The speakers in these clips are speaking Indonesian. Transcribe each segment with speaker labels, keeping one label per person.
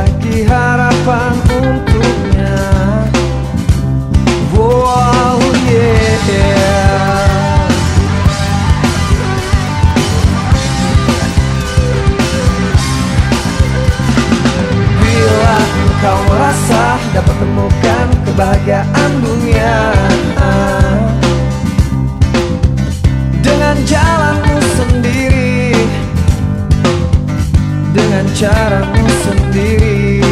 Speaker 1: lagi harapan untuknya. Wow, yeah. Bila engkau merasa dapat temukan kebahagiaan dunia dengan jalanmu sendiri, dengan caramu sendiri,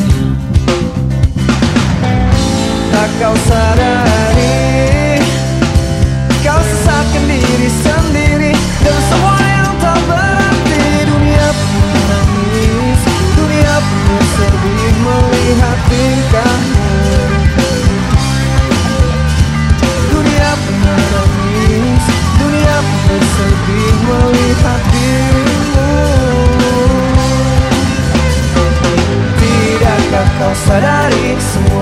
Speaker 1: tak kau sadari kau sesatkan diri sendiri dan semua yang tak berarti. Dunia pun menangis, dunia pun sedih melihat tingkahmu. Dunia pun menangis, dunia pun sedih melihat dirimu. Tidakkah kau sadari semua